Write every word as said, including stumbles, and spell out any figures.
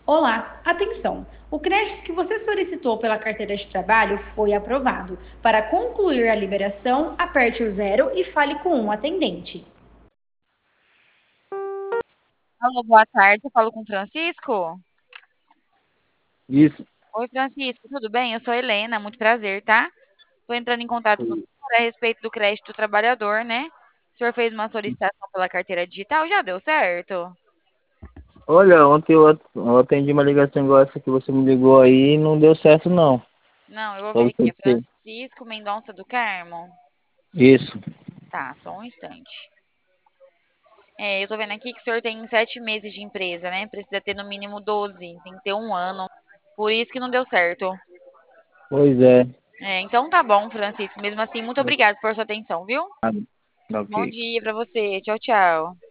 Olá, atenção! O crédito que você solicitou pela carteira de trabalho foi aprovado. Para concluir a liberação, aperte o zero e fale com um atendente. Alô, boa tarde. Eu falo com o Francisco? Isso. Oi, Francisco, tudo bem? Eu sou a Helena, muito prazer, tá? Estou entrando em contato com o senhor a respeito do crédito do trabalhador, né? O senhor fez uma solicitação pela carteira digital, já deu certo? Olha, ontem eu at- eu atendi uma ligação igual essa que você me ligou aí e não deu certo não. Não, eu vou ver Só aqui. você É ter. Francisco Mendonça do Carmo? Isso. Tá, só um instante. É, eu tô vendo aqui que o senhor tem sete meses de empresa, né? Precisa ter no mínimo doze, tem que ter um ano. Por isso que não deu certo. Pois é. É, então tá bom, Francisco. Mesmo assim, muito obrigado por sua atenção, viu? Ah, Bom ok. dia pra você. Tchau, tchau.